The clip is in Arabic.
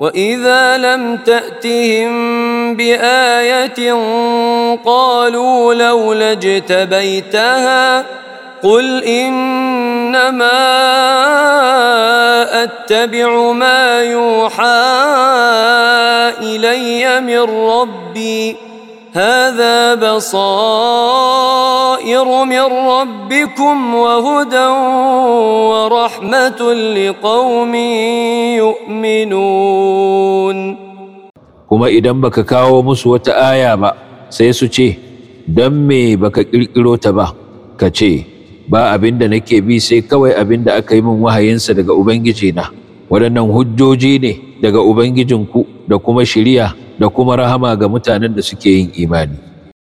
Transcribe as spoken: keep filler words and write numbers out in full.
وإذا لم تأتهم بآية قالوا لولا اجتبيتها قل إنما أتبع ما يوحى إلي من ربي هذا بصائر من ربكم وهدى ورحمة لقوم يؤمنون. kuma idan baka kawo musu wata aya ba sai su ce dan me baka kirkiro ta ba, ka ce ba abinda nake bi sai kawai abinda aka yi min wahayinsa daga ubangijina. Waɗannan hujjoji ne daga ubangijinku da kuma shiriya da kuma rahama ga mutanen da suke yin imani.